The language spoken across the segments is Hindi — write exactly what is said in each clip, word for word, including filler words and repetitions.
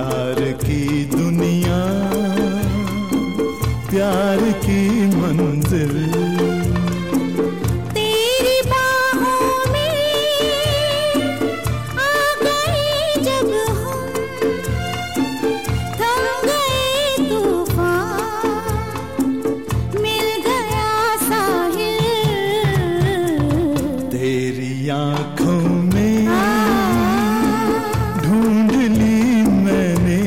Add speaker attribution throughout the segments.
Speaker 1: प्यार की दुनिया, प्यार की मंजिल,
Speaker 2: तेरी बाहों में आ गए जब हम, थम गए तूफान, मिल गया साहिल।
Speaker 1: तेरी आँखों में ढूंढ ली मैंने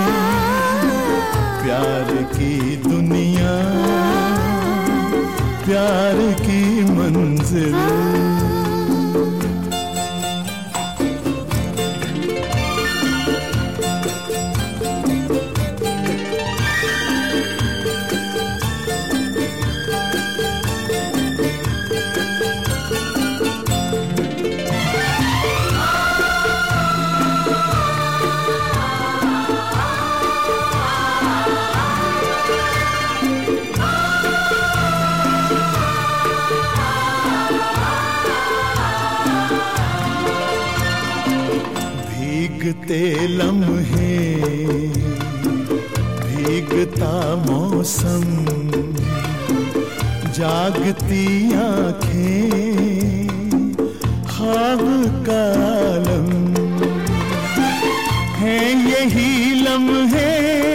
Speaker 1: प्यार की दुनिया, प्यार की मंजिल। भीगते लम्हे, भीगता मौसम, जागती आँखें, ख्वाब का आलम, है यही लम्हे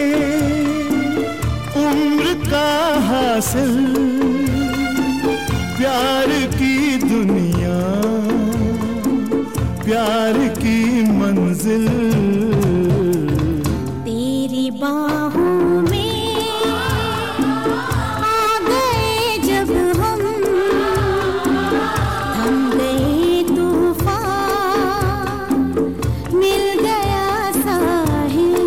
Speaker 1: उम्र का हासिल, प्यार की दुनिया, प्यार की मंजिल।
Speaker 2: तेरी बाहों में आ गए जब हम, थम गए तूफान, मिल गया साहिल।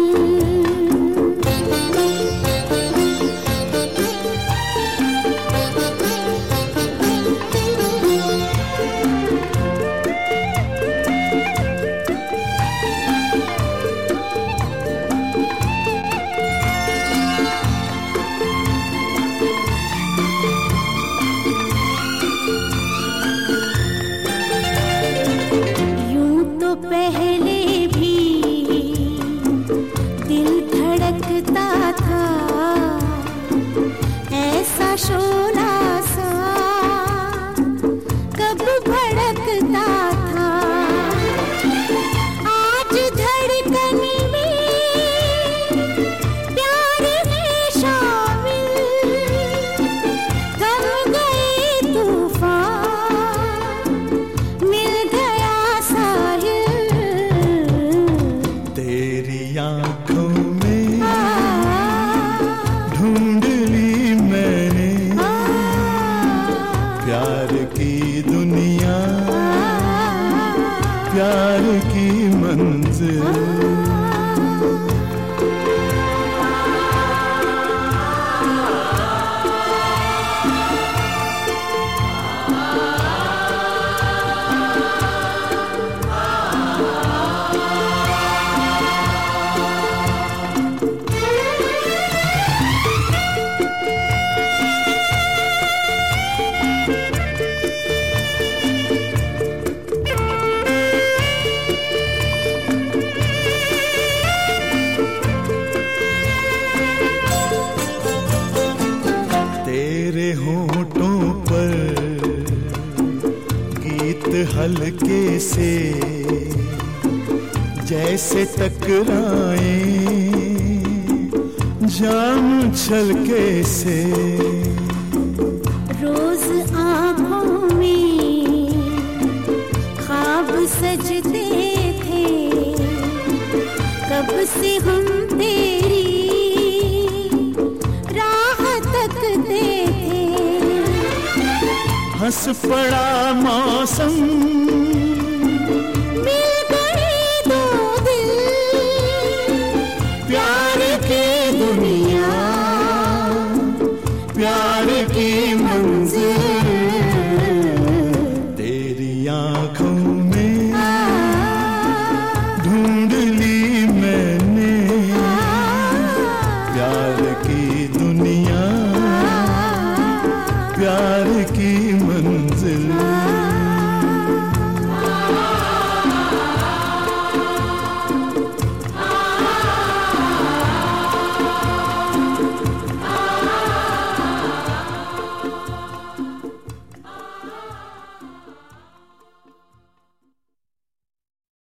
Speaker 2: पहले भी दिल धड़कता था, ऐसा शोला सा कब भड़कता था। आज धड़कन में प्यार है शामिल, थम गए तूफान, मिल गया साहिल।
Speaker 1: तेरी आँखों में ढूंढ ली मैंने प्यार की दुनिया, प्यार की मंजिल। तेरे होठों पर गीत हल्के से जैसे टकराए जाम छलके से,
Speaker 2: रोज आँखों में ख्वाब सजते थे, कब से हम तेरी राह तकते थे।
Speaker 1: हंस पड़ा मौसम,
Speaker 2: मिल